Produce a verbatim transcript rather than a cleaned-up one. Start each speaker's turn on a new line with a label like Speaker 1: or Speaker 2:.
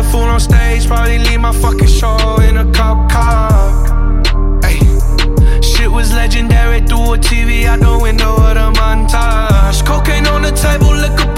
Speaker 1: fool on stage, probably leave my fucking show in a cop car. Ay. Shit was legendary through a T V out the window of the montage. Cocaine on the table, liquor